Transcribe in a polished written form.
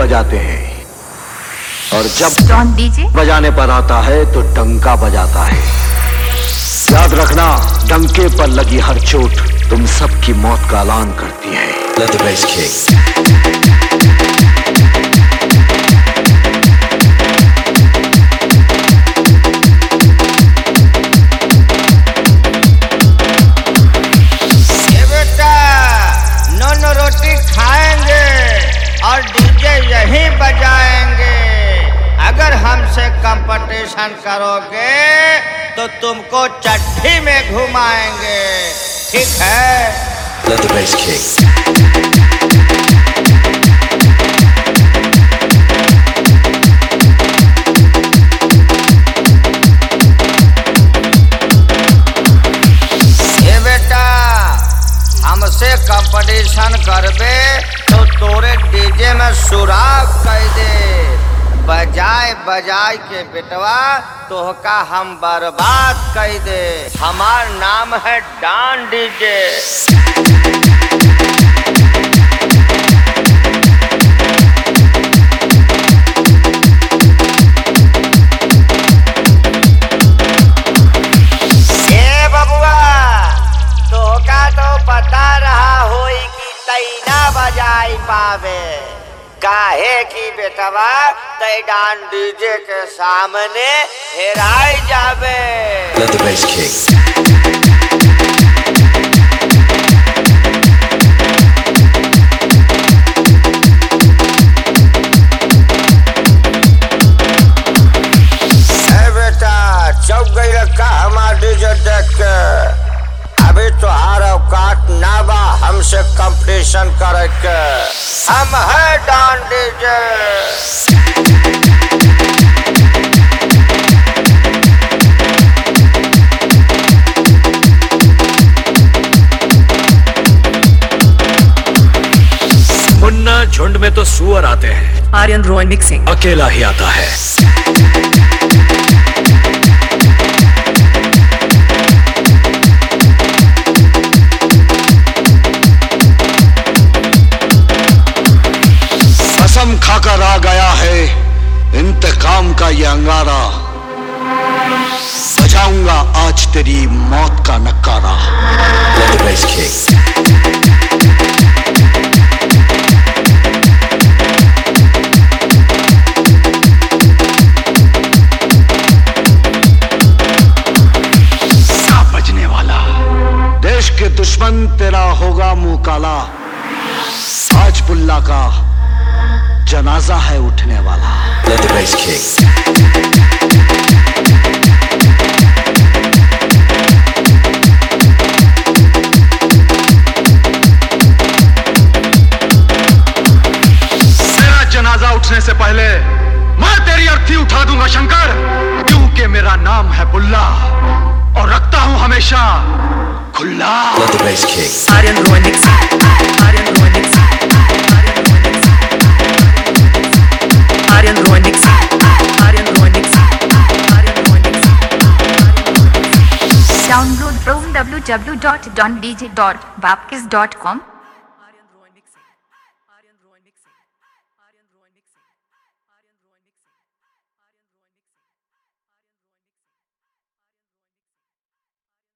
बजाते हैं और जब डॉन डीजे बजाने पर आता है तो डंका बजाता है। याद रखना, डंके पर लगी हर चोट तुम सबकी मौत का ऐलान करती है। Let the bass kick. रोटी खाएंगे और डीजे यहीं बजाएंगे। अगर हमसे कंपटीशन करोगे तो तुमको चट्टी में घुमाएंगे, ठीक है? Let the bass kick. हमसे कंपटीशन करबे तो तोरे डीजे में सुराग कर दे। बजाए बजाए के बेटवा तोहका हम बर्बाद कर दे। हमार नाम है डॉन डीजे। बजाई पावे काहे की बेटवा तै डॉन डीजे के सामने हेराई जावे। Let the bass kick. बेटा चौक गई रखा हमारा डीजे देख के। अभी तुहार औकात ना बा हमसे कंपटीशन करे के। हम है डॉन डीजे। मुन्ना झुंड में तो सुअर आते हैं, आर्यन रॉय मिक्सिंग अकेला ही आता है। कसम खाकर आ गया है इंतकाम का ये अंगारा। बजाऊंगा आज तेरी मौत का नकारा। Let the bass kick. ना बजने वाला देश के दुश्मन तेरा होगा मुंह काला। आज बुल्ला का जनाजा है उठने वाला। Let the bass kick. मेरा जनाजा उठने से पहले मैं तेरी अर्थी उठा दूंगा शंकर, क्योंकि मेरा नाम है बुल्ला और रखता हूं हमेशा खुला। Let the bass kick. Aryan Roy mixing, Aryan Roy mixing, Aryan Roy mixing, Aryan Roy mixing, Aryan Roy mixing. Download from www.dondj.bapkis.com